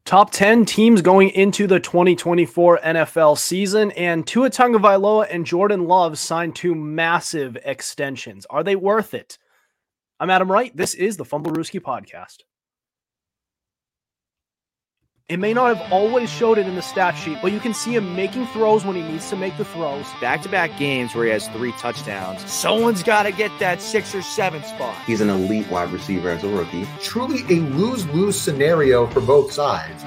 Top 10 teams going into the 2024 NFL season, and Tua Tagovailoa and Jordan Love signed 2 massive extensions. Are they worth it? I'm Adam Wright. This is the Fumblerooski podcast. It may not have always showed it in the stat sheet, but you can see him making throws when he needs to make the throws. Back-to-back games where he has 3 touchdowns. Someone's got to get that 6 or 7 spot. He's an elite wide receiver as a rookie. Truly a lose-lose scenario for both sides.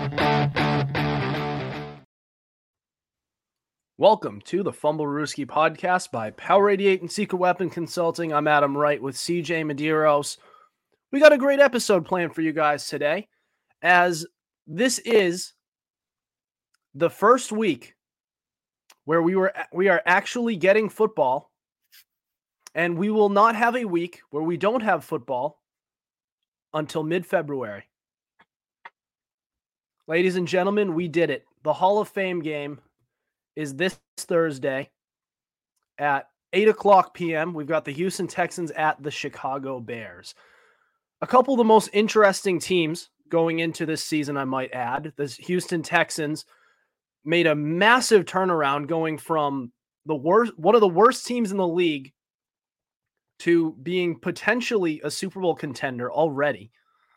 Welcome to the Fumblerooski podcast by Power 88 and Secret Weapon Consulting. I'm Adam Wright with CJ Medeiros. We got a great episode planned for you guys today, as this is the first week where we are actually getting football, and we will not have a week where we don't have football until mid-February. Ladies and gentlemen, we did it. The Hall of Fame game is this Thursday at 8 o'clock p.m. We've got the Houston Texans at the Chicago Bears. A couple of the most interesting teams going into this season, I might add. The Houston Texans made a massive turnaround, going from one of the worst teams in the league to being potentially a Super Bowl contender already,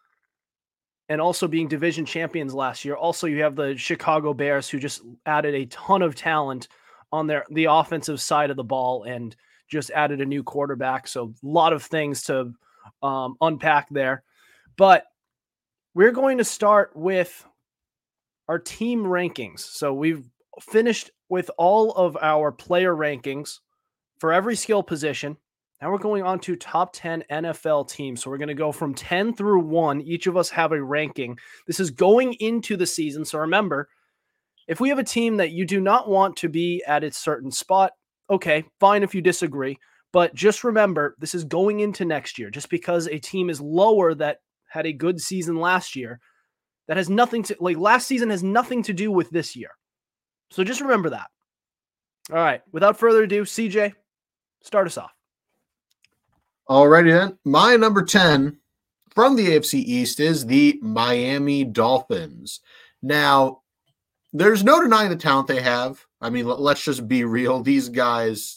and also being division champions last year. Also, you have the Chicago Bears, who just added a ton of talent on the offensive side of the ball and just added a new quarterback. So a lot of things to unpack there. But we're going to start with our team rankings. So we've finished with all of our player rankings for every skill position. Now we're going on to top 10 NFL teams. So we're going to go from 10 through 1. Each of us have a ranking. This is going into the season. So remember, if we have a team that you do not want to be at its certain spot, okay, fine if you disagree. But just remember, this is going into next year. Just because a team is lower that had a good season last year, that has nothing to, last season has nothing to do with this year. So just remember that. All right, without further ado, CJ, start us off. Alrighty then. My number 10 from the AFC East is the Miami Dolphins. Now, there's no denying the talent they have. I mean, let's just be real. These guys,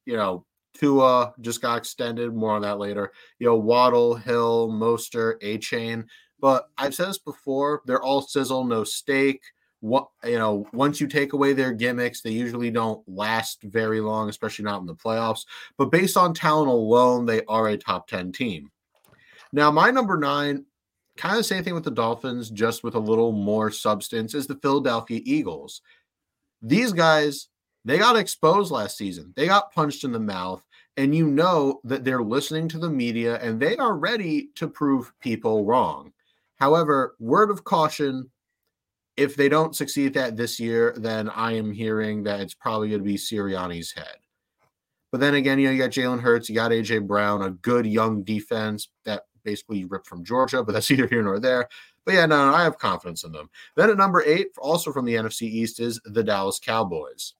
Tua just got extended. More on that later. Waddle, Hill, Mostert, A-Chain. But I've said this before, they're all sizzle, no steak. Once you take away their gimmicks, they usually don't last very long, especially not in the playoffs. But based on talent alone, they are a top 10 team. Now, my number 9, kind of the same thing with the Dolphins, just with a little more substance, is the Philadelphia Eagles. These guys, they got exposed last season. They got punched in the mouth, and you know that they're listening to the media, and they are ready to prove people wrong. However, word of caution, if they don't succeed at that this year, then I am hearing that it's probably going to be Sirianni's head. But then again, you got Jalen Hurts, you got A.J. Brown, a good young defense that basically you ripped from Georgia, but that's either here nor there. But yeah, no, I have confidence in them. Then at number 8, also from the NFC East, is the Dallas Cowboys.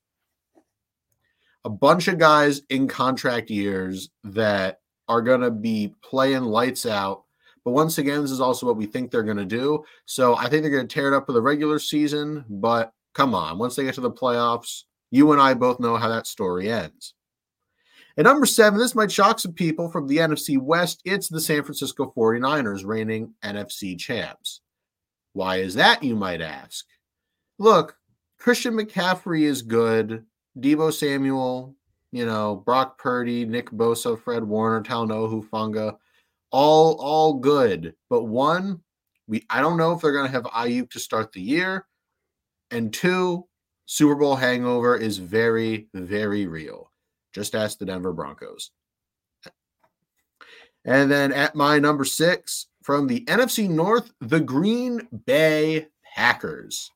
A bunch of guys in contract years that are going to be playing lights out. But once again, this is also what we think they're going to do. So I think they're going to tear it up for the regular season. But come on, once they get to the playoffs, you and I both know how that story ends. At number 7, this might shock some people from the NFC West. It's the San Francisco 49ers, reigning NFC champs. Why is that, you might ask? Look, Christian McCaffrey is good. Deebo Samuel, Brock Purdy, Nick Bosa, Fred Warner, Talanoa Hufanga, all good. But one, I don't know if they're going to have Ayuk to start the year. And 2, Super Bowl hangover is very, very real. Just ask the Denver Broncos. And then at my number 6, from the NFC North, the Green Bay Packers.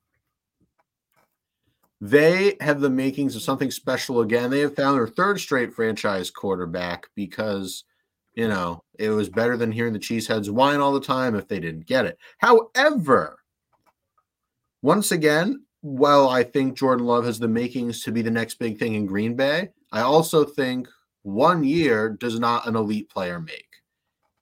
They have the makings of something special again. They have found their 3rd straight franchise quarterback because, it was better than hearing the Cheeseheads whine all the time if they didn't get it. However, once again, while I think Jordan Love has the makings to be the next big thing in Green Bay, I also think 1 year does not an elite player make.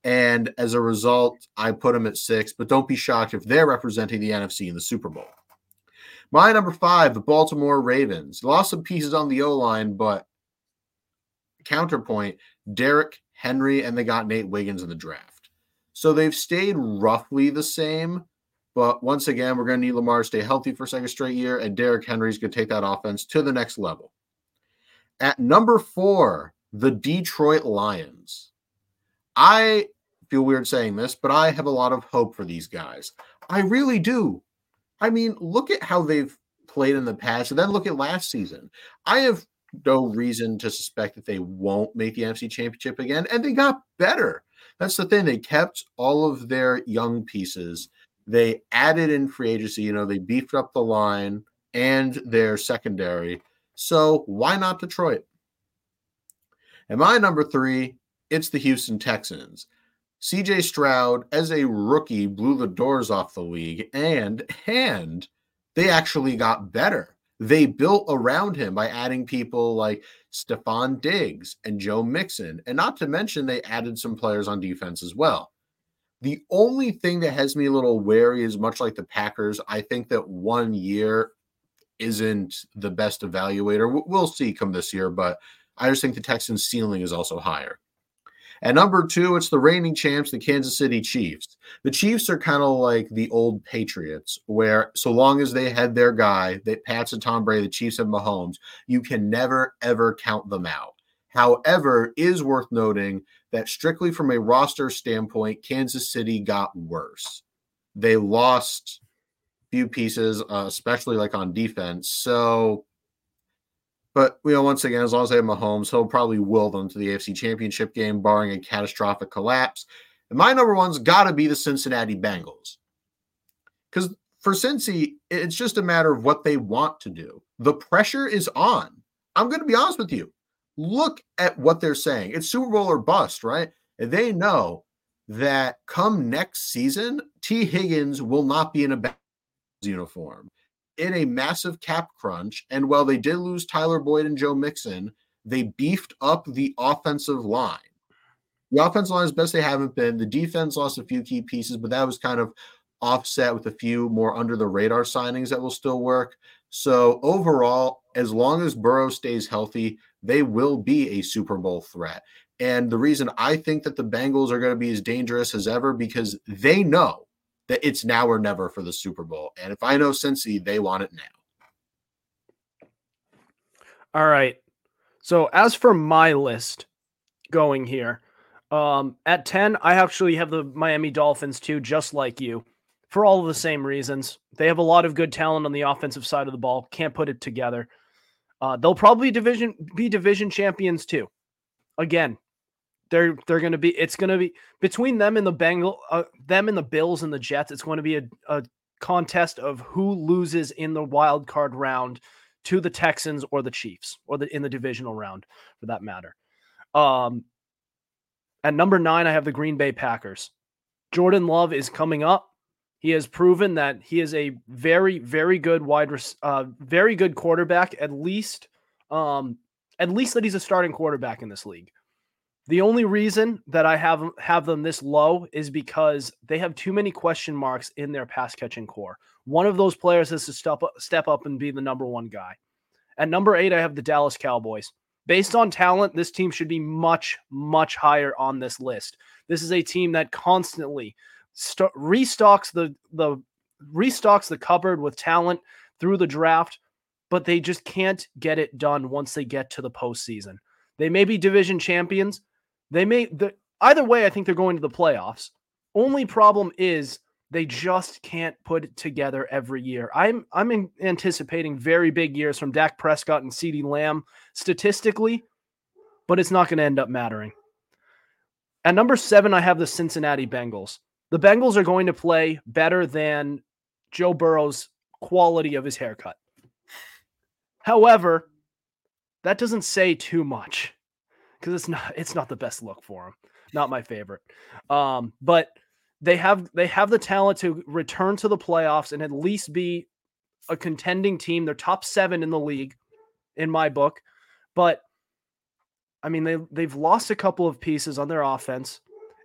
And as a result, I put them at 6, but don't be shocked if they're representing the NFC in the Super Bowl. My number 5, the Baltimore Ravens. Lost some pieces on the O-line, but counterpoint, Derrick Henry, and they got Nate Wiggins in the draft. So they've stayed roughly the same, but once again, we're going to need Lamar to stay healthy for a second straight year, and Derrick Henry's going to take that offense to the next level. At number 4, the Detroit Lions. I feel weird saying this, but I have a lot of hope for these guys. I really do. I mean, look at how they've played in the past, and then look at last season. I have no reason to suspect that they won't make the NFC Championship again, and they got better. That's the thing. They kept all of their young pieces. They added in free agency. They beefed up the line and their secondary. So why not Detroit? And my number 3, it's the Houston Texans. CJ Stroud, as a rookie, blew the doors off the league, and they actually got better. They built around him by adding people like Stephon Diggs and Joe Mixon, and not to mention they added some players on defense as well. The only thing that has me a little wary is, much like the Packers, I think that 1 year isn't the best evaluator. We'll see come this year, but I just think the Texans' ceiling is also higher. At number 2, it's the reigning champs, the Kansas City Chiefs. The Chiefs are kind of like the old Patriots, where so long as they had their guy, Pats and Tom Brady, the Chiefs and Mahomes, you can never, ever count them out. However, it is worth noting that strictly from a roster standpoint, Kansas City got worse. They lost a few pieces, especially like on defense. But, once again, as long as they have Mahomes, he'll probably will them to the AFC Championship game, barring a catastrophic collapse. And my number 1's got to be the Cincinnati Bengals. Because for Cincy, it's just a matter of what they want to do. The pressure is on. I'm going to be honest with you. Look at what they're saying. It's Super Bowl or bust, right? And they know that come next season, T. Higgins will not be in a Bengals uniform. In a massive cap crunch, and while they did lose Tyler Boyd and Joe Mixon, they beefed up the offensive line. The offensive line is best they haven't been. The defense lost a few key pieces, but that was kind of offset with a few more under-the-radar signings that will still work. So overall, as long as Burrow stays healthy, they will be a Super Bowl threat. And the reason I think that the Bengals are going to be as dangerous as ever, because they know that it's now or never for the Super Bowl. And if I know Cincy, they want it now. All right. So as for my list going here, at 10, I actually have the Miami Dolphins too, just like you, for all of the same reasons. They have a lot of good talent on the offensive side of the ball. Can't put it together. They'll probably be division champions too. Again, they're going to be. It's going to be between them and the Bills and the Jets. It's going to be a contest of who loses in the wild card round to the Texans or the Chiefs, or in the divisional round for that matter. At number 9, I have the Green Bay Packers. Jordan Love is coming up. He has proven that he is a very, very good very good quarterback. At least that he's a starting quarterback in this league. The only reason that I have them this low is because they have too many question marks in their pass catching core. One of those players has to step up and be the number 1 guy. At number 8, I have the Dallas Cowboys. Based on talent, this team should be much, much higher on this list. This is a team that constantly restocks the cupboard with talent through the draft, but they just can't get it done once they get to the postseason. They may be division champions. Either way, I think they're going to the playoffs. Only problem is they just can't put it together every year. I'm anticipating very big years from Dak Prescott and CeeDee Lamb statistically, but it's not going to end up mattering. At number 7, I have the Cincinnati Bengals. The Bengals are going to play better than Joe Burrow's quality of his haircut. However, that doesn't say too much, because it's not the best look for him. Not my favorite. But they have the talent to return to the playoffs and at least be a contending team. They're top 7 in the league in my book. But I mean, they've lost a couple of pieces on their offense,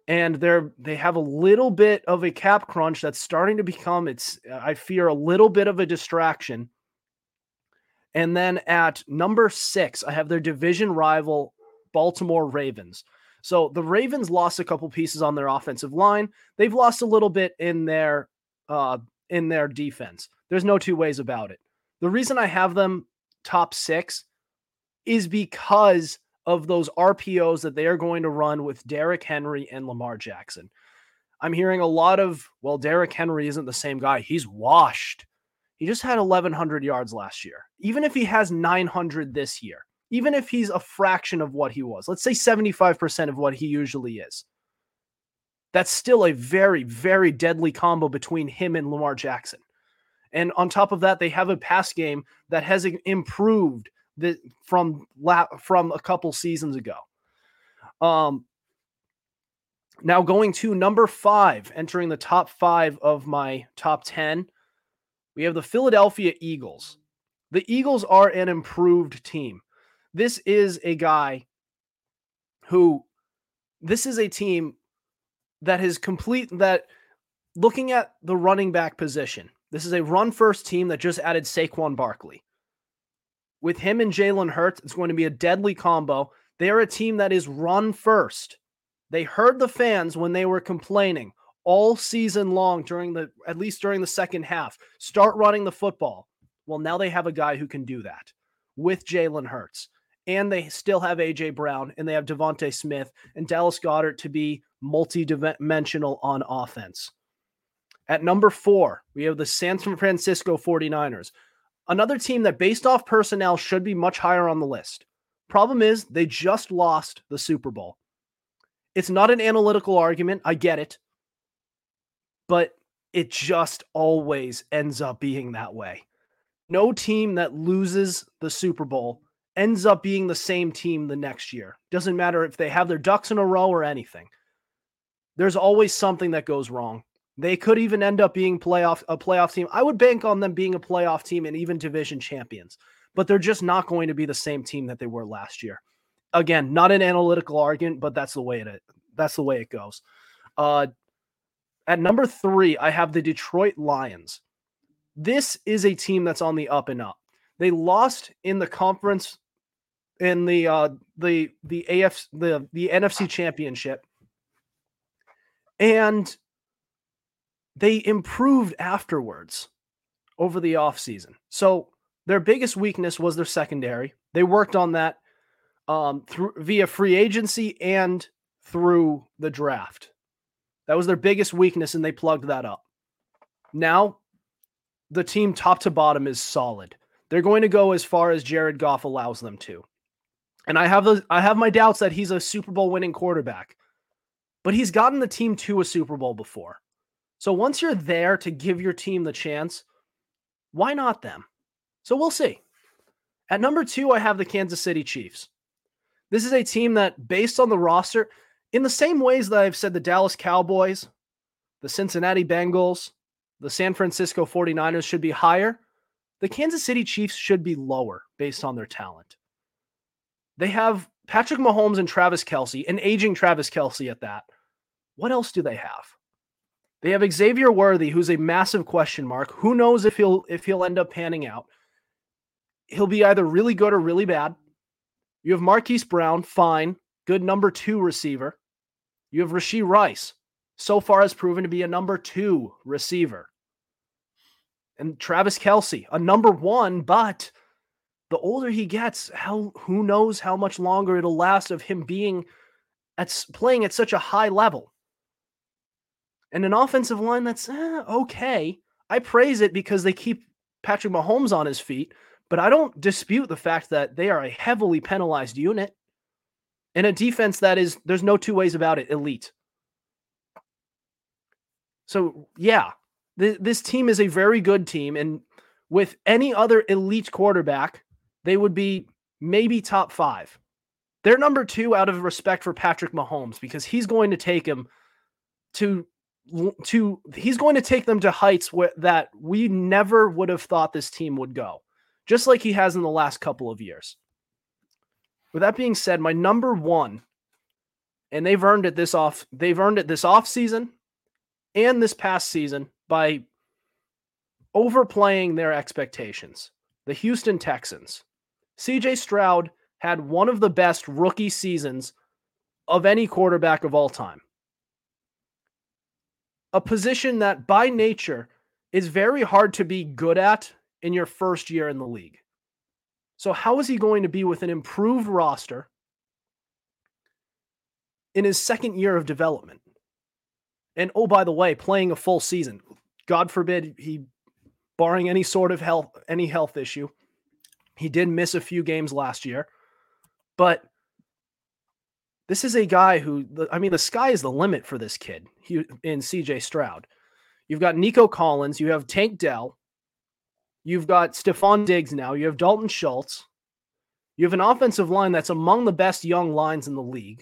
And they have a little bit of a cap crunch that's starting to become, I fear, a little bit of a distraction. And then at number 6, I have their division rival, Baltimore Ravens. So the Ravens lost a couple pieces on their offensive line. They've lost a little bit in their defense. There's no two ways about it. The reason I have them top 6 is because of those RPOs that they are going to run with Derrick Henry and Lamar Jackson. I'm hearing a lot of, well, Derrick Henry isn't the same guy. He's washed. He just had 1,100 yards last year. Even if he has 900 this year, even if he's a fraction of what he was, let's say 75% of what he usually is, that's still a very, very deadly combo between him and Lamar Jackson. And on top of that, they have a pass game that has improved from a couple seasons ago. Now going to number 5, entering the top 5 of my top 10, we have the Philadelphia Eagles. The Eagles are an improved team. This is a team that is looking at the running back position. This is a run-first team that just added Saquon Barkley. With him and Jalen Hurts, it's going to be a deadly combo. They are a team that is run-first. They heard the fans when they were complaining all season long at least during the second half. Start running the football. Well, now they have a guy who can do that with Jalen Hurts. And they still have A.J. Brown, and they have Devontae Smith and Dallas Goedert to be multi-dimensional on offense. At number 4, we have the San Francisco 49ers. Another team that, based off personnel, should be much higher on the list. Problem is, they just lost the Super Bowl. It's not an analytical argument. I get it. But it just always ends up being that way. No team that loses the Super Bowl ends up being the same team the next year. Doesn't matter if they have their ducks in a row or anything. There's always something that goes wrong. They could even end up being a playoff team. I would bank on them being a playoff team and even division champions, but they're just not going to be the same team that they were last year. Again, not an analytical argument, but that's the way it goes. At number 3, I have the Detroit Lions. This is a team that's on the up and up. They lost in the conference in the NFC Championship, and they improved afterwards over the offseason. So their biggest weakness was their secondary. They worked on that via free agency and through the draft. That was their biggest weakness, and they plugged that up. Now, the team top to bottom is solid. They're going to go as far as Jared Goff allows them to. And I have my doubts that he's a Super Bowl winning quarterback, but he's gotten the team to a Super Bowl before. So once you're there to give your team the chance, why not them? So we'll see. At number 2, I have the Kansas City Chiefs. This is a team that, based on the roster, in the same ways that I've said the Dallas Cowboys, the Cincinnati Bengals, the San Francisco 49ers should be higher, the Kansas City Chiefs should be lower based on their talent. They have Patrick Mahomes and Travis Kelce, an aging Travis Kelce at that. What else do they have? They have Xavier Worthy, who's a massive question mark. Who knows if he'll end up panning out? He'll be either really good or really bad. You have Marquise Brown, fine, good number 2 receiver. You have Rashee Rice, so far has proven to be a number 2 receiver. And Travis Kelce, a number 1, but the older he gets, who knows how much longer it'll last of him playing at such a high level. And an offensive line that's okay. I praise it because they keep Patrick Mahomes on his feet, but I don't dispute the fact that they are a heavily penalized unit and a defense that is, there's no two ways about it, elite. So yeah, this team is a very good team, and with any other elite quarterback, they would be maybe top 5. They're number 2 out of respect for Patrick Mahomes because he's going to take him he's going to take them to heights that we never would have thought this team would go, just like he has in the last couple of years. With that being said, my number 1 And they've earned it this off season and this past season by overplaying their expectations. The Houston Texans. CJ Stroud had one of the best rookie seasons of any quarterback of all time. A position that by nature is very hard to be good at in your first year in the league. So how is he going to be with an improved roster in his second year of development? And oh, by the way, playing a full season. God forbid he, barring any sort of health issue, he did miss a few games last year. But this is a guy who, the sky is the limit for this kid in CJ Stroud. You've got Nico Collins, you have Tank Dell, you've got Stephon Diggs now, you have Dalton Schultz, you have an offensive line that's among the best young lines in the league.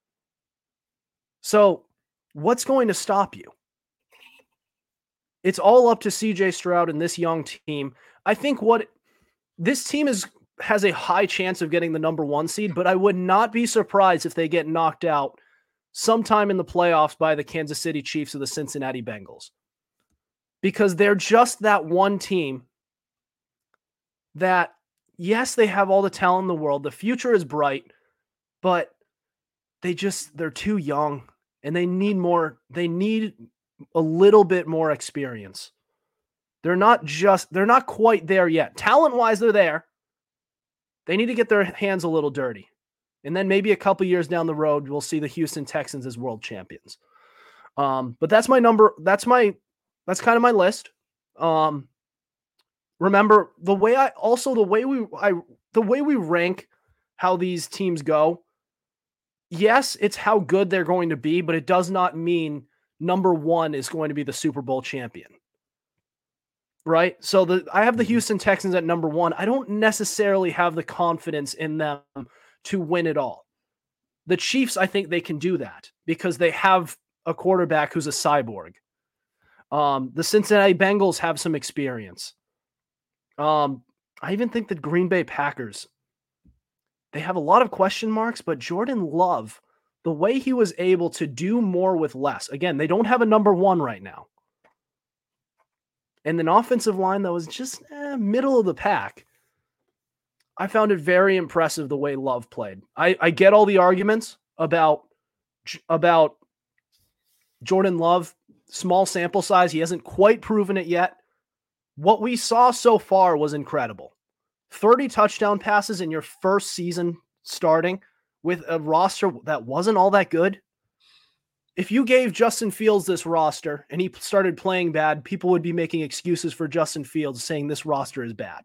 So what's going to stop you? It's all up to CJ Stroud and this young team. I think this team has a high chance of getting the number 1 seed, but I would not be surprised if they get knocked out sometime in the playoffs by the Kansas City Chiefs or the Cincinnati Bengals. Because they're just that one team that, yes, they have all the talent in the world. The future is bright, but they're too young and they need a little bit more experience. They're not quite there yet. Talent-wise, they're there. They need to get their hands a little dirty. And then maybe a couple years down the road, we'll see the Houston Texans as world champions. But that's my number. That's kind of my list. Remember the way we rank how these teams go. Yes, it's how good they're going to be, but it does not mean number 1 is going to be the Super Bowl champion. Right? So I have the Houston Texans at number 1. I don't necessarily have the confidence in them to win it all. The Chiefs, I think they can do that because they have a quarterback who's a cyborg. The Cincinnati Bengals have some experience. I even think the Green Bay Packers, they have a lot of question marks, but Jordan Love, the way he was able to do more with less. Again, they don't have a number 1 right now. And an offensive line that was just middle of the pack. I found it very impressive the way Love played. I get all the arguments about Jordan Love, small sample size. He hasn't quite proven it yet. What we saw so far was incredible. 30 touchdown passes in your first season starting with a roster that wasn't all that good. If you gave Justin Fields this roster and he started playing bad, people would be making excuses for Justin Fields saying this roster is bad.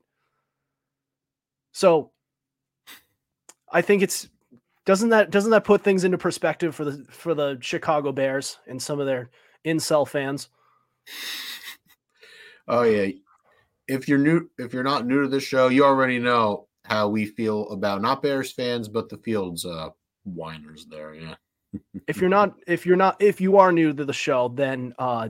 So I think doesn't that put things into perspective for the Chicago Bears and some of their incel fans? Oh yeah. If you're not new to this show, you already know how we feel about not Bears fans, but the Fields whiners there. Yeah. If you are new to the show, then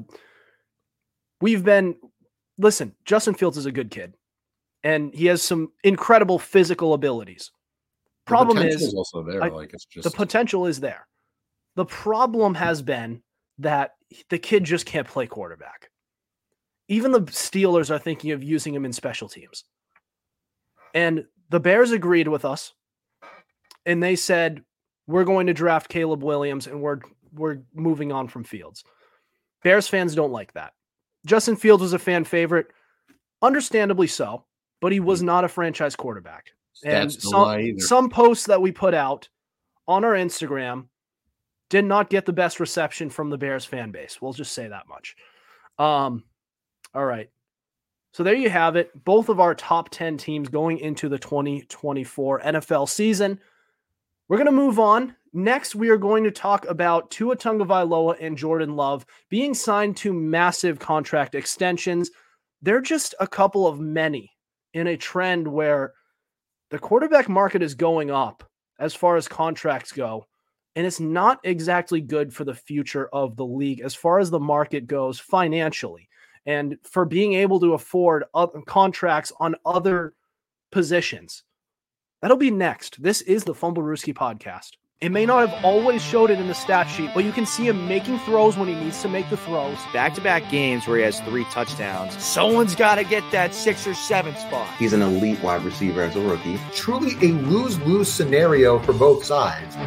listen, Justin Fields is a good kid and he has some incredible physical abilities. Problem is also there. The potential is there. The problem has been that the kid just can't play quarterback. Even the Steelers are thinking of using him in special teams. And the Bears agreed with us and they said, we're going to draft Caleb Williams and we're moving on from Fields. Bears fans don't like that. Justin Fields was a fan favorite, understandably so, but he was not a franchise quarterback. And some posts that we put out on our Instagram did not get the best reception from the Bears fan base. We'll just say that much. All right. So there you have it. Both of our top 10 teams going into the 2024 NFL season. We're going to move on. Next, we are going to talk about Tua Tagovailoa and Jordan Love being signed to massive contract extensions. They're just a couple of many in a trend where the quarterback market is going up as far as contracts go, and it's not exactly good for the future of the league as far as the market goes financially and for being able to afford contracts on other positions. That'll be next. This is the Fumblerooski podcast. It may not have always showed it in the stat sheet, but you can see him making throws when he needs to make the throws. Back-to-back games where he has 3 touchdowns. Someone's got to get that 6 or 7 spot. He's an elite wide receiver as a rookie. Truly a lose-lose scenario for both sides.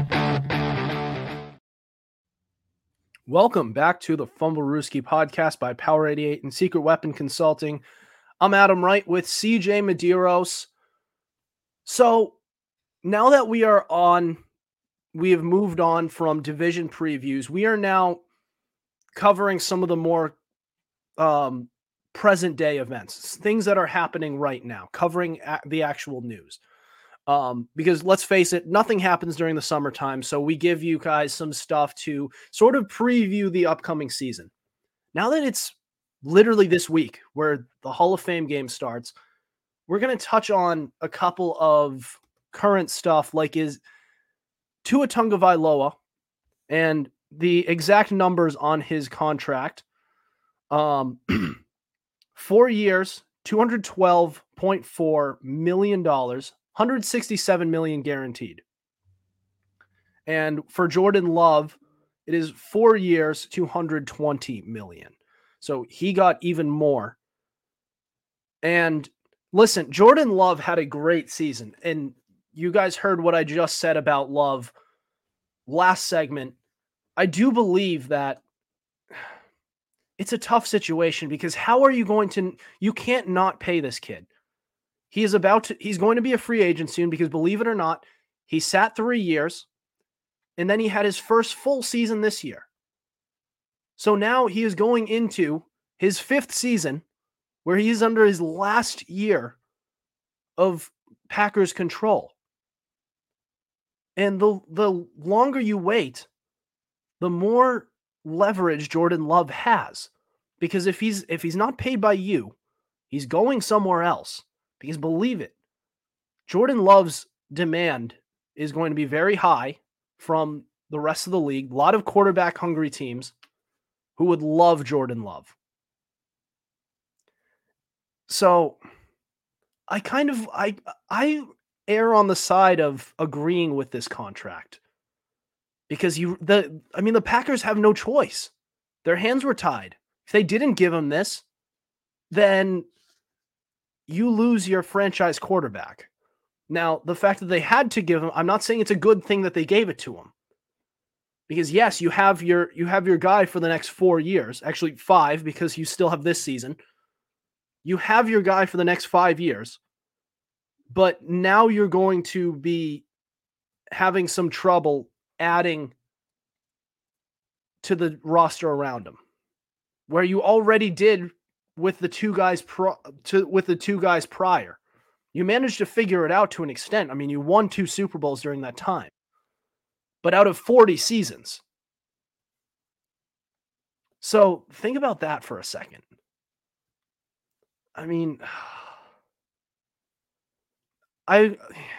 Welcome back to the Fumblerooski podcast by Power 88 and Secret Weapon Consulting. I'm Adam Wright with CJ Medeiros. So now that we have moved on from division previews, we are now covering some of the more present day events, things that are happening right now, covering the actual news. Because let's face it, nothing happens during the summertime. So we give you guys some stuff to sort of preview the upcoming season. Now that it's literally this week where the Hall of Fame game starts, we're going to touch on a couple of current stuff, like is Tua Tagovailoa and the exact numbers on his contract. 4 years, $212.4 million, $167 million guaranteed. And for Jordan Love, it is 4 years, $220 million. So he got even more. And listen, Jordan Love had a great season. And you guys heard what I just said about Love last segment. I do believe that it's a tough situation because how are you going to, you can't not pay this kid. He's going to be a free agent soon because believe it or not, he sat 3 years and then he had his first full season this year. So now he is going into his 5th season where he is under his last year of Packers control. And the longer you wait, the more leverage Jordan Love has. Because if he's not paid by you, he's going somewhere else. Because believe it, Jordan Love's demand is going to be very high from the rest of the league. A lot of quarterback hungry teams who would love Jordan Love. So I err on the side of agreeing with this contract because the Packers have no choice. Their hands were tied. If they didn't give him this, then you lose your franchise quarterback. Now, the fact that they had to give him, I'm not saying it's a good thing that they gave it to him. Because yes, you have your guy for the next 4 years, actually 5 because you still have this season. You have your guy for the next 5 years. But now you're going to be having some trouble adding to the roster around him, where you already did with the two guys prior. You managed to figure it out to an extent. I mean, you won 2 Super Bowls during that time, but out of 40 seasons. So think about that for a second. I mean, I'm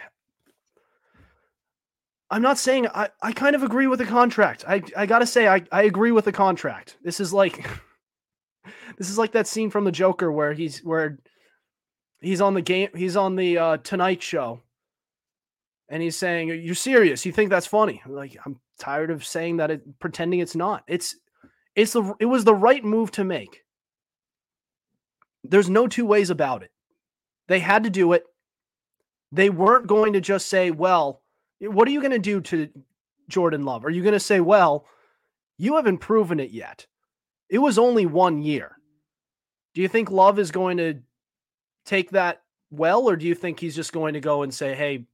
not saying I kind of agree with the contract. I gotta say I agree with the contract. This is like that scene from the Joker where he's on the Tonight Show, and he's saying, "You're serious? You think that's funny?" Like, I'm tired of saying that, pretending it's not. It was the right move to make. There's no two ways about it. They had to do it. They weren't going to just say, well, what are you going to do to Jordan Love? Are you going to say, well, you haven't proven it yet. It was only 1 year. Do you think Love is going to take that well, or do you think he's just going to go and say, hey,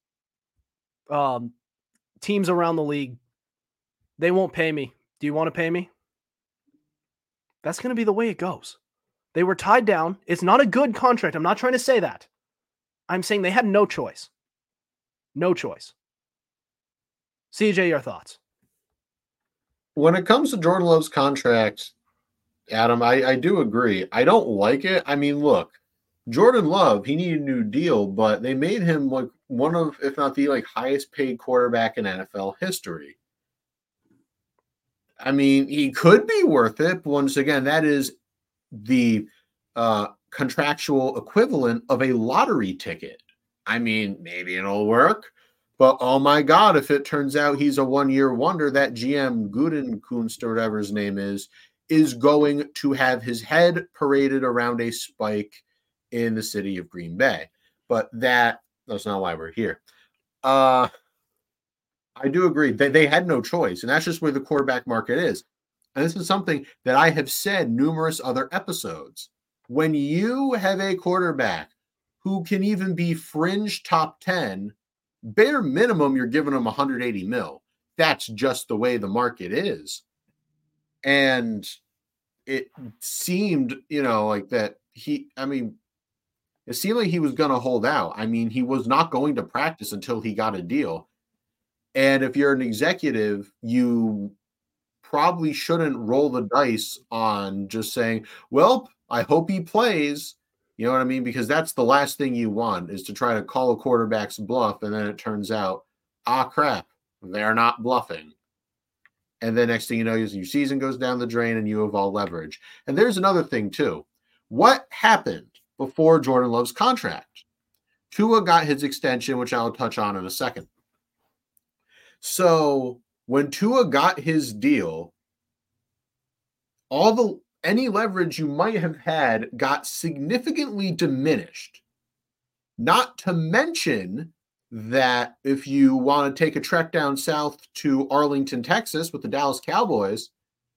teams around the league, they won't pay me. Do you want to pay me? That's going to be the way it goes. They were tied down. It's not a good contract. I'm not trying to say that. I'm saying they had no choice. No choice. CJ, your thoughts? When it comes to Jordan Love's contract, Adam, I do agree. I don't like it. I mean, look, Jordan Love, he needed a new deal, but they made him like one of, if not the highest paid quarterback in NFL history. I mean, he could be worth it, but once again, that is the contractual equivalent of a lottery ticket. I mean, maybe it'll work, But oh my God, if it turns out he's a one-year wonder, that GM Gudenkunst or whatever his name is going to have his head paraded around a spike in the city of Green Bay. But that's not why we're here. I do agree. They had no choice, and that's just where the quarterback market is. And this is something that I have said numerous other episodes. When you have a quarterback who can even be fringe top 10, bare minimum, you're giving them 180 mil. That's just the way the market is. And it seemed, like that it seemed like he was going to hold out. I mean, he was not going to practice until he got a deal. And if you're an executive, you probably shouldn't roll the dice on just saying, well, I hope he plays. You know what I mean? Because that's the last thing you want, is to try to call a quarterback's bluff. And then it turns out, crap, they're not bluffing. And then next thing you know, your season goes down the drain and you have all leverage. And there's another thing too. What happened before Jordan Love's contract? Tua got his extension, which I'll touch on in a second. So when Tua got his deal, any leverage you might have had got significantly diminished. Not to mention that if you want to take a trek down south to Arlington, Texas with the Dallas Cowboys,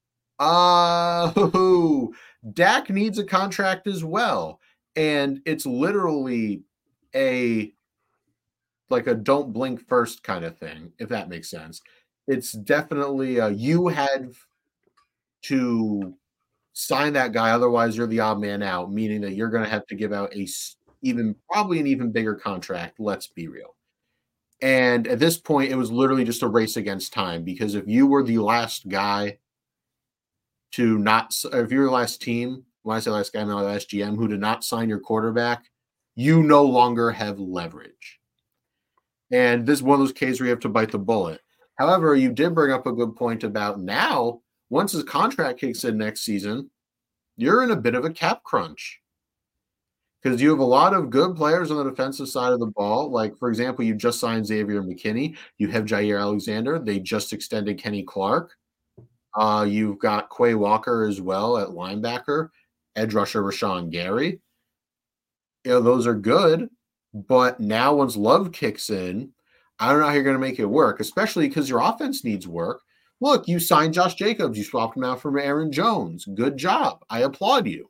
Dak needs a contract as well. And it's literally a don't blink first kind of thing, if that makes sense. It's definitely you had to sign that guy, otherwise you're the odd man out, meaning that you're going to have to give out probably an even bigger contract. Let's be real. And at this point, it was literally just a race against time, because if you were the last guy if you're the last team, when I say last guy, I mean the last GM who did not sign your quarterback, you no longer have leverage. And this is one of those cases where you have to bite the bullet. However, you did bring up a good point about now, once his contract kicks in next season, you're in a bit of a cap crunch. Because you have a lot of good players on the defensive side of the ball. Like, for example, you just signed Xavier McKinney. You have Jair Alexander. They just extended Kenny Clark. You've got Quay Walker as well at linebacker. Edge rusher Rashawn Gary. Those are good. But now once Love kicks in, I don't know how you're going to make it work, especially because your offense needs work. Look, you signed Josh Jacobs. You swapped him out for Aaron Jones. Good job. I applaud you.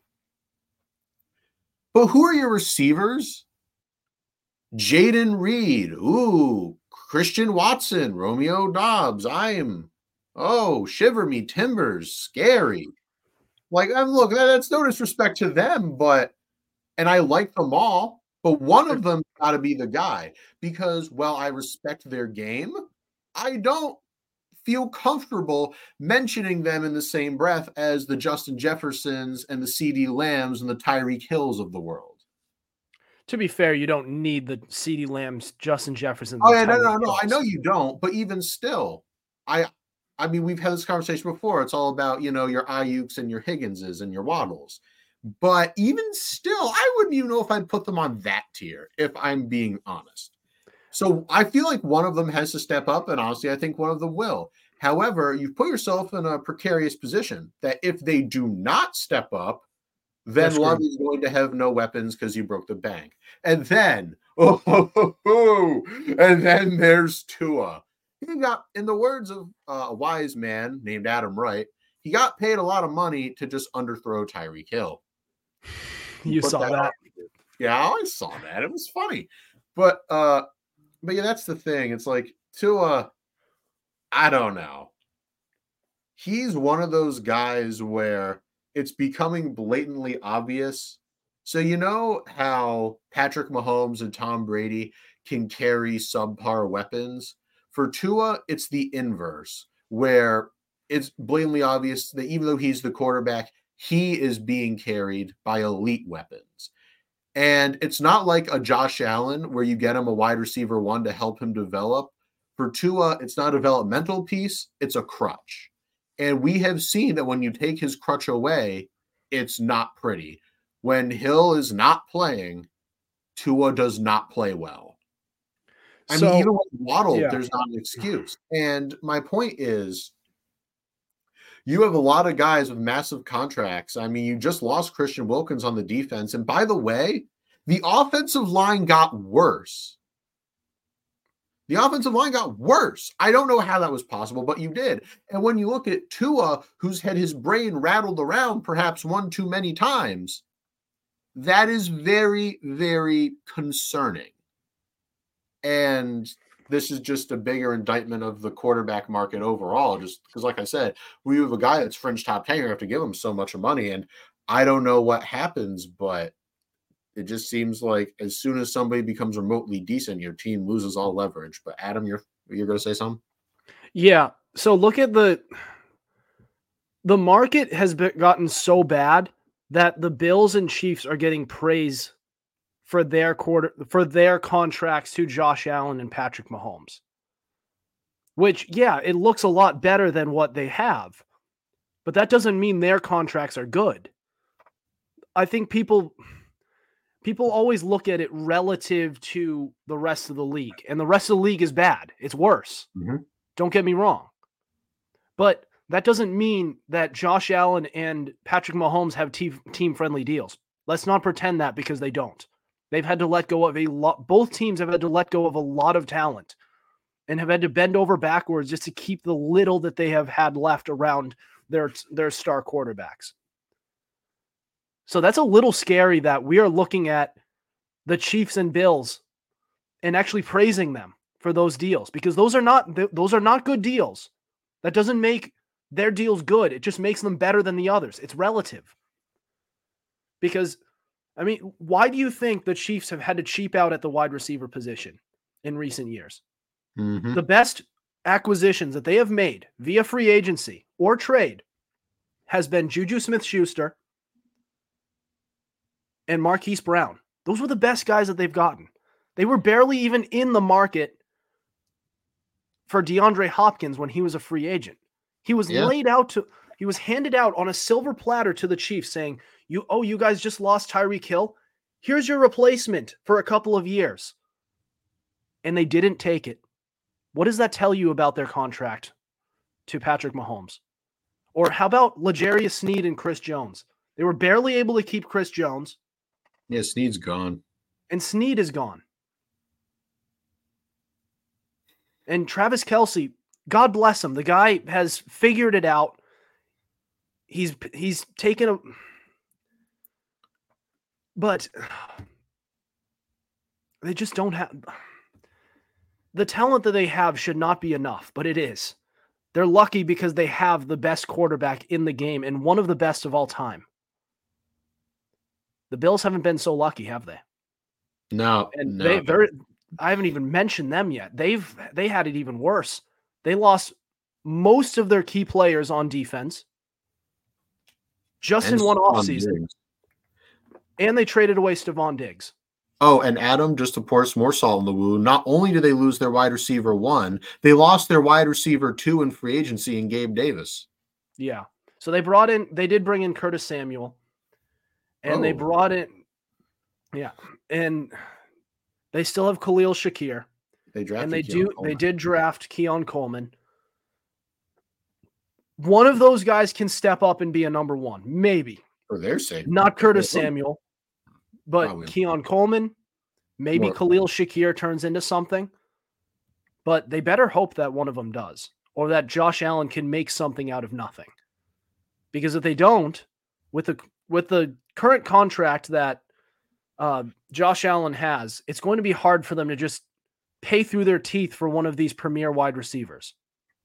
But who are your receivers? Jaden Reed. Ooh, Christian Watson, Romeo Dobbs. Shiver me timbers. Scary. Look, that's no disrespect to them, and I like them all, but one of them got to be the guy, because while I respect their game, I don't feel comfortable mentioning them in the same breath as the Justin Jeffersons and the CeeDee Lambs and the Tyreek Hills of the world. To be fair, you don't need the CeeDee Lambs, Justin Jefferson. Oh yeah, no. I know you don't, but even still, I mean, we've had this conversation before. It's all about, your Ayuks and your Higginses and your Waddles. But even still, I wouldn't even know if I'd put them on that tier, if I'm being honest. So I feel like one of them has to step up, and honestly, I think one of them will. However, you've put yourself in a precarious position that if they do not step up, then Love is going to have no weapons because you broke the bank. And then, and then there's Tua. He got, in the words of a wise man named Adam Wright, he got paid a lot of money to just underthrow Tyreek Hill. You saw that? Yeah, I saw that. It was funny. But yeah, that's the thing. It's like Tua, I don't know. He's one of those guys where it's becoming blatantly obvious. So you know how Patrick Mahomes and Tom Brady can carry subpar weapons? For Tua, it's the inverse, where it's blatantly obvious that even though he's the quarterback, he is being carried by elite weapons. And it's not like a Josh Allen where you get him a wide receiver one to help him develop. For Tua, it's not a developmental piece, it's a crutch. And we have seen that when you take his crutch away, it's not pretty. When Hill is not playing, Tua does not play well. I mean, even with Waddle, yeah. there's not an excuse. And my point is, you have a lot of guys with massive contracts. I mean, you just lost Christian Wilkins on the defense. And by the way, the offensive line got worse. The offensive line got worse. I don't know how that was possible, but you did. And when you look at Tua, who's had his brain rattled around perhaps one too many times, that is very, very concerning. And this is just a bigger indictment of the quarterback market overall, just because, like I said, we have a guy that's fringe top 10, you have to give him so much money. And I don't know what happens, but it just seems like as soon as somebody becomes remotely decent, your team loses all leverage. But Adam, you're going to say something? Yeah. So look at the market has gotten so bad that the Bills and Chiefs are getting praise for their contracts to Josh Allen and Patrick Mahomes. Which, yeah, it looks a lot better than what they have. But that doesn't mean their contracts are good. I think people always look at it relative to the rest of the league. And the rest of the league is bad. It's worse. Mm-hmm. Don't get me wrong. But that doesn't mean that Josh Allen and Patrick Mahomes have team-friendly deals. Let's not pretend that, because they don't. They've had to let go of a lot. Both teams have had to let go of a lot of talent and have had to bend over backwards just to keep the little that they have had left around their star quarterbacks. So that's a little scary that we are looking at the Chiefs and Bills and actually praising them for those deals, because those are not good deals. That doesn't make their deals good. It just makes them better than the others. It's relative. Because, I mean, why do you think the Chiefs have had to cheap out at the wide receiver position in recent years? Mm-hmm. The best acquisitions that they have made via free agency or trade has been Juju Smith-Schuster and Marquise Brown. Those were the best guys that they've gotten. They were barely even in the market for DeAndre Hopkins when he was a free agent. He was he was handed out on a silver platter to the Chiefs saying, you guys just lost Tyreek Hill. Here's your replacement for a couple of years. And they didn't take it. What does that tell you about their contract to Patrick Mahomes? Or how about L'Jarius Sneed and Chris Jones? They were barely able to keep Chris Jones. Yeah, Sneed's gone. And Sneed is gone. And Travis Kelce, God bless him. The guy has figured it out. He's taken a... But they just don't have... The talent that they have should not be enough, but it is. They're lucky because they have the best quarterback in the game and one of the best of all time. The Bills haven't been so lucky, have they? No. And I haven't even mentioned them yet. They had it even worse. They lost most of their key players on defense just in one offseason. And they traded away Stephon Diggs. Oh, and Adam, just to pour some more salt in the wound, not only did they lose their wide receiver 1, they lost their wide receiver 2 in free agency in Gabe Davis. Yeah. So they did bring in Curtis Samuel. And they brought in, and they still have Khalil Shakir. They did draft Keon Coleman. One of those guys can step up and be a number 1, maybe. For their sake. Not Curtis Samuel, but Keon Coleman, maybe Khalil Shakir turns into something. But they better hope that one of them does, or that Josh Allen can make something out of nothing. Because if they don't, with the current contract that Josh Allen has, it's going to be hard for them to just pay through their teeth for one of these premier wide receivers.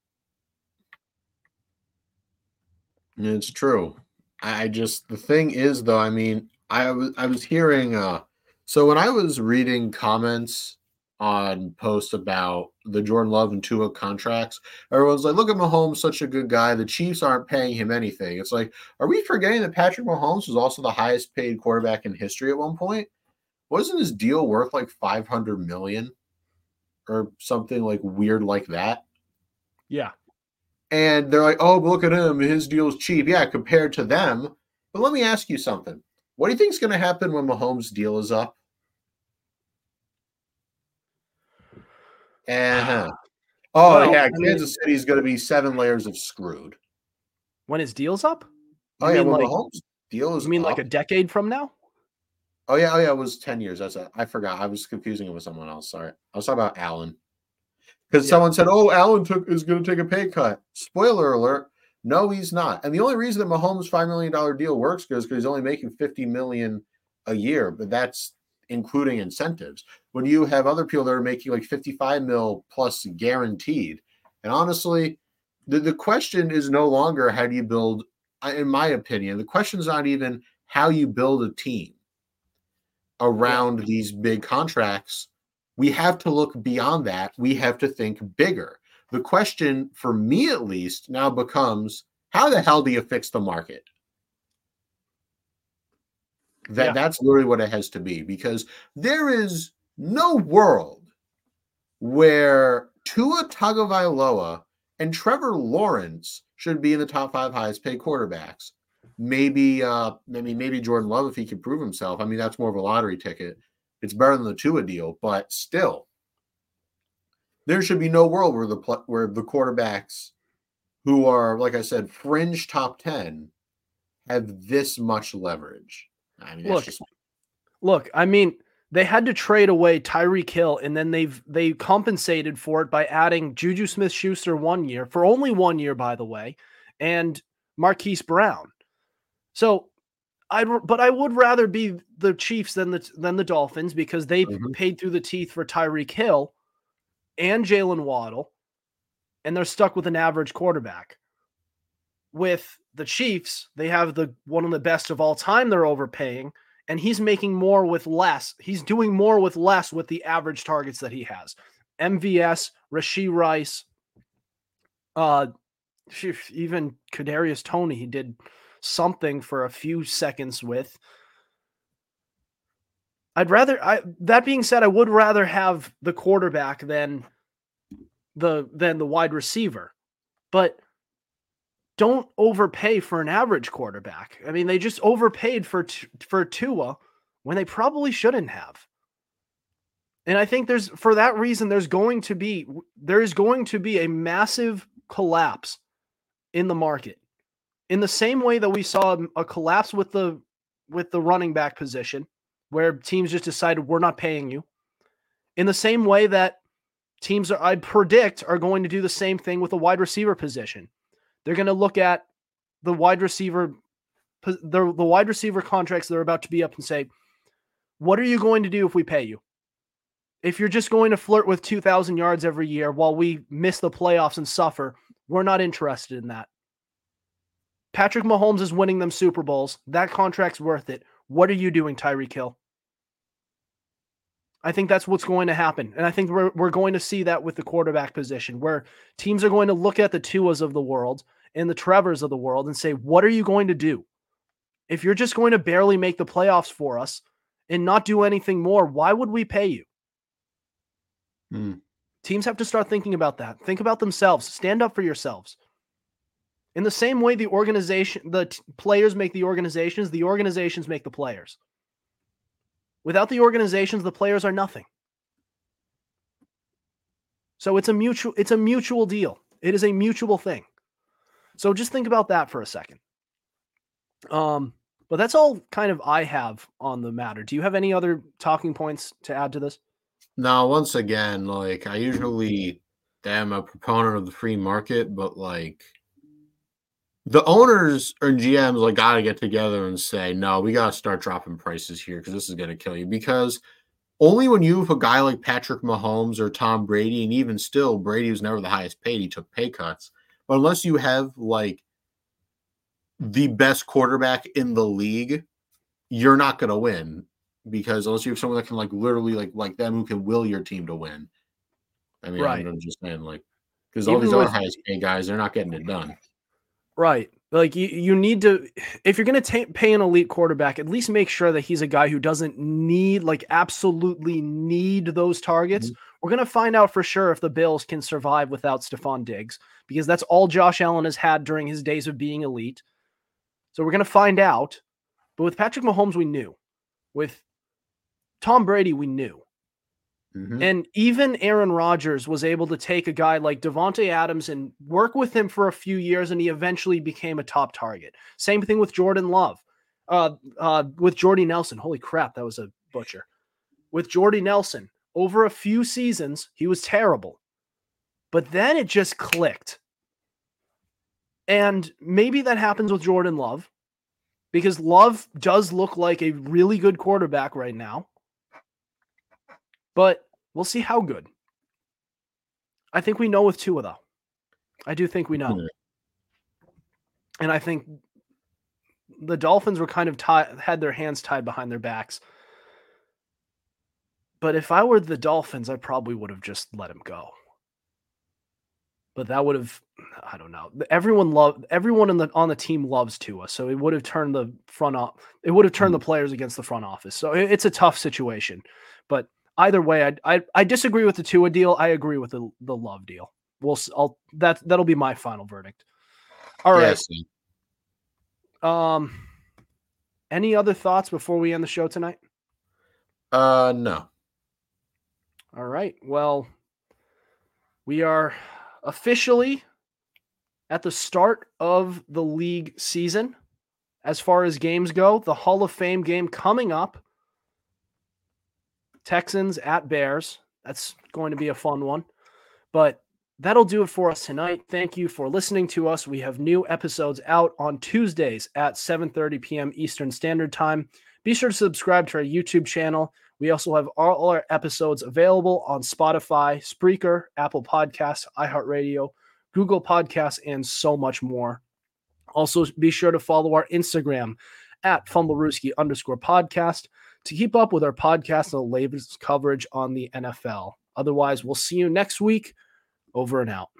It's true. The thing is, though, I mean, I was hearing, so when I was reading comments on posts about the Jordan Love and Tua contracts, everyone's like, look at Mahomes, such a good guy. The Chiefs aren't paying him anything. It's like, are we forgetting that Patrick Mahomes was also the highest paid quarterback in history at one point? Wasn't his deal worth like $500 million or something like weird like that? Yeah. And they're like, oh, but look at him. His deal's cheap. Yeah, compared to them. But let me ask you something. What do you think is going to happen when Mahomes' deal is up? Oh, Well, yeah. I mean, Kansas City is going to be 7 layers of screwed. when his deal's up? Oh, You yeah. mean Well, like Mahomes' deal is you mean up. like a decade from now? Oh, yeah. It was 10 years. I forgot. I was confusing it with someone else. Sorry. I was talking about Allen. Because Yeah. someone said, "Oh, Allen is going to take a pay cut." Spoiler alert: no, he's not. And the only reason that Mahomes' $5 million deal works is because he's only making $50 million a year, but that's including incentives. When you have other people that are making like $55 million plus guaranteed, and honestly, the question is no longer how do you build. In my opinion, the question is not even how you build a team around these big contracts. We have to look beyond that. We have to think bigger. The question, for me at least, now becomes how the hell do you fix the market? That's literally what it has to be, because there is no world where Tua Tagovailoa and Trevor Lawrence should be in the top 5 highest paid quarterbacks. Maybe Jordan Love if he can prove himself. I mean, that's more of a lottery ticket. It's better than the Tua deal, but still, there should be no world where the quarterbacks who are, like I said, fringe top 10 have this much leverage. I mean, Look, I mean, they had to trade away Tyreek Hill, and then they compensated for it by adding Juju Smith-Schuster 1 year, for only 1 year, by the way, and Marquise Brown. So I would rather be the Chiefs than the Dolphins, because they paid through the teeth for Tyreek Hill and Jalen Waddle, and they're stuck with an average quarterback. With the Chiefs, they have one of the best of all time they're overpaying, and he's making more with less. He's doing more with less with the average targets that he has. MVS, Rashee Rice, even Kadarius Toney, he did something for a few seconds with. That being said, I would rather have the quarterback than the wide receiver, but don't overpay for an average quarterback. I mean, they just overpaid for Tua when they probably shouldn't have. And I think for that reason, there is going to be a massive collapse in the market. In the same way that we saw a collapse with the running back position, where teams just decided we're not paying you. In the same way that teams I predict are going to do the same thing with the wide receiver position. They're going to look at the wide receiver contracts that are about to be up and say, what are you going to do if we pay you? If you're just going to flirt with 2,000 yards every year while we miss the playoffs and suffer, we're not interested in that. Patrick Mahomes is winning them Super Bowls. That contract's worth it. What are you doing, Tyreek Hill? I think that's what's going to happen. And I think we're going to see that with the quarterback position, where teams are going to look at the Tuas of the world and the Trevors of the world and say, what are you going to do? If you're just going to barely make the playoffs for us and not do anything more, why would we pay you? Teams have to start thinking about that. Think about themselves. Stand up for yourselves. In the same way the players make the organizations make the players. Without the organizations, the players are nothing. So it's a mutual deal. It is a mutual thing. So just think about that for a second. But that's all kind of I have on the matter. Do you have any other talking points to add to this? No, once again, like I usually am a proponent of the free market, but like the owners or GMs like got to get together and say, no, we got to start dropping prices here because this is going to kill you. Because only when you have a guy like Patrick Mahomes or Tom Brady, and even still, Brady was never the highest paid. He took pay cuts. But unless you have like the best quarterback in the league, you're not going to win. Because unless you have someone that can like literally like them who can will your team to win. I mean, right. I'm just saying like because all these other highest paid guys, they're not getting it done. Right. Like you need to, if you're going to pay an elite quarterback, at least make sure that he's a guy who doesn't absolutely need those targets. Mm-hmm. We're going to find out for sure if the Bills can survive without Stephon Diggs, because that's all Josh Allen has had during his days of being elite. So we're going to find out. But with Patrick Mahomes, we knew. With Tom Brady, we knew. Mhm. And even Aaron Rodgers was able to take a guy like Devontae Adams and work with him for a few years, and he eventually became a top target. Same thing with Jordan Love, with Jordy Nelson. Holy crap, that was a butcher. With Jordy Nelson, over a few seasons, he was terrible. But then it just clicked. And maybe that happens with Jordan Love, because Love does look like a really good quarterback right now. But we'll see how good. I think we know with Tua, though. I do think we know. Yeah. And I think the Dolphins were kind of had their hands tied behind their backs. But if I were the Dolphins, I probably would have just let him go. But that would have, I don't know. Everyone on the team loves Tua, so it would have turned the the players against the front office. So it's a tough situation. But either way, I disagree with the Tua deal. I agree with the Love deal. That'll be my final verdict. All right. Yes. Any other thoughts before we end the show tonight? No. All right. Well, we are officially at the start of the league season. As far as games go, the Hall of Fame game coming up, Texans at Bears. That's going to be a fun one. But that'll do it for us tonight. Thank you for listening to us. We have new episodes out on Tuesdays at 7:30 p.m. Eastern Standard Time. Be sure to subscribe to our YouTube channel. We also have all our episodes available on Spotify, Spreaker, Apple Podcasts, iHeartRadio, Google Podcasts, and so much more. Also, be sure to follow our Instagram at FumbleRooski_podcast to keep up with our podcast and the latest coverage on the NFL. Otherwise, we'll see you next week. Over and out.